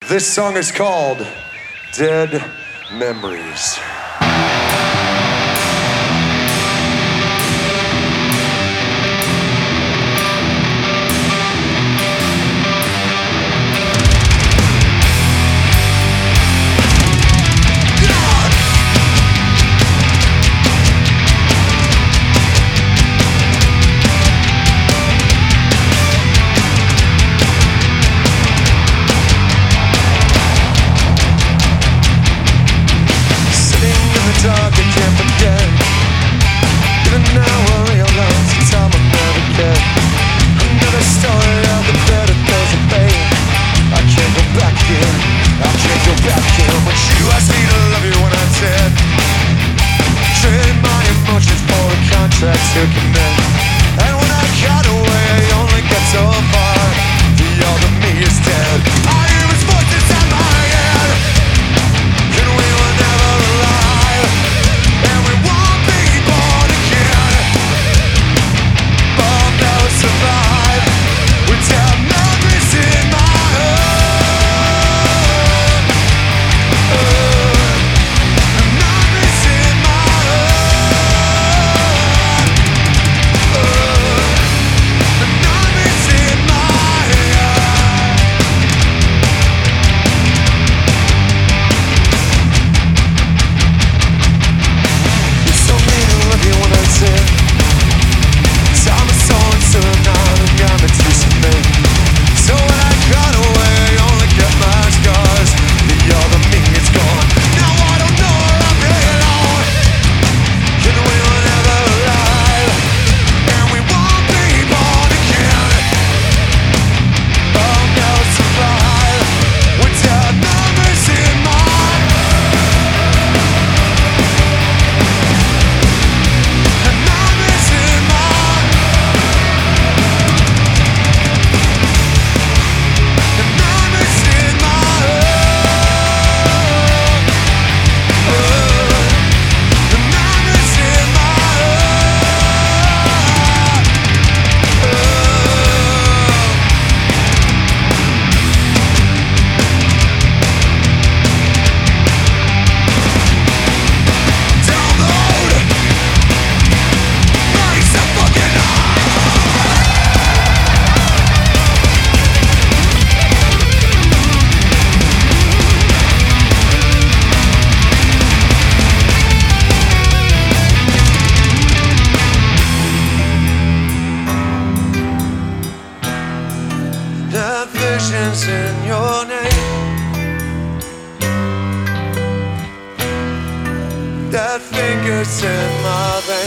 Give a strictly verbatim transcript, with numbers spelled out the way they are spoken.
This song is called Dead Memories. Dark, I can't forget. Even now I realize the time I'll never get. Another story of the better days of pain. I can't go back in, I can't go back in. But you asked me to love you when I said trade my emotions for a contract to commit. And when I got away, I only got so far. The other me is dead. I hear his voice inside my head, and we were never alive. Survive without memories in my heart. Memories in my heart. Memories in my heart. You told me to love you when I said time is so uncertain, and got me to submit. So when I got away, I only kept my scars. The other me is gone. Now I don't know where I belong. And we were never alive, and we won't be born again. I'll never survive without numbers in my numbers in my visions in your name, that fingers in my veins.